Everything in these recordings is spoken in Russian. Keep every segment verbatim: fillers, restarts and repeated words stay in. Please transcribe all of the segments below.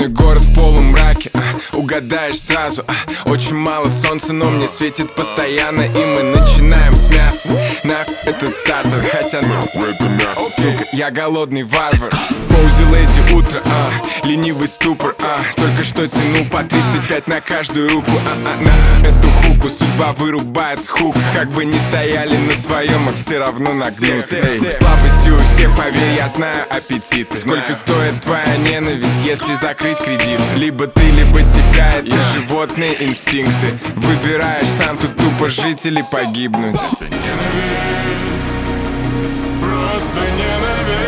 Ночной город в полумраке, а, угадаешь сразу, а, очень мало солнца, но мне светит постоянно. И мы начинаем с мяса. Нахуй этот стартер, хотя нахуй это мясо. Сука, я голодный варвар. Поузи лэйзи утро, а, ленивый ступор, а, только что тянул по тридцать пять на каждую руку, а, а, на эту хуку судьба вырубает с хук. Как бы ни стояли на своем, а все равно нагнуты. Эй, слабости у всех, поверь, я знаю аппетиты. Сколько стоит твоя ненависть, если закрыть кредит? Либо ты, либо тебя, это животные инстинкты. Выбираешь сам, тут тупо жить или погибнуть. Это ненависть, просто ненависть,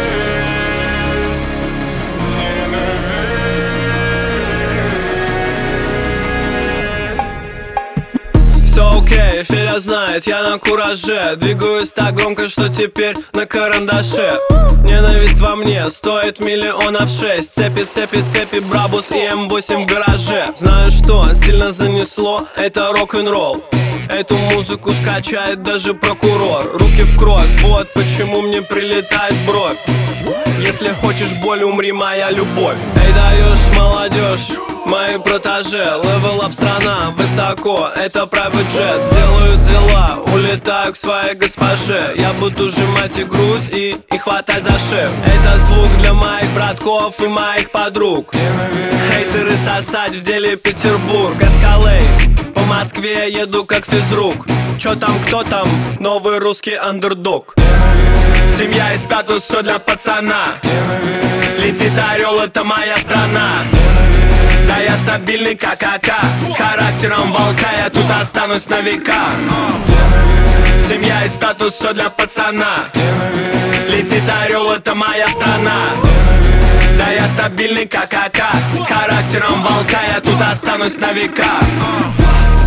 ненависть. Все окей, Федя знает, я на кураже. Двигаюсь так громко, что теперь на карандаше. Ненависть во мне стоит миллионов шесть. Цепи, цепи, цепи, Брабус и эм восемь в гараже. Знаю, что сильно занесло, это рок-н-ролл. Эту музыку скачает даже прокурор. Руки в кровь, вот почему мне прилетает бровь. Если хочешь боль, умри, моя любовь. Эй, даешь, молодежь, мои протеже. Level up страна, высоко, это private jet. Сделаю дела, улетаю к своей госпоже. Я буду сжимать и грудь и, и хватать за шею. Это звук для моих братков и моих подруг. Хейтеры сосать в деле Петербург. Эскалейт, по Москве еду как физрук. Чё там, кто там, новый русский андердог. Семья и статус, все для пацана. Летит орел, это моя страна. Да я стабильный как АК, с характером волка, я тут останусь на века. Семья и статус, все для пацана. Летит орел, это моя страна. Да я стабильный как АК, с характером волка, я тут останусь на века.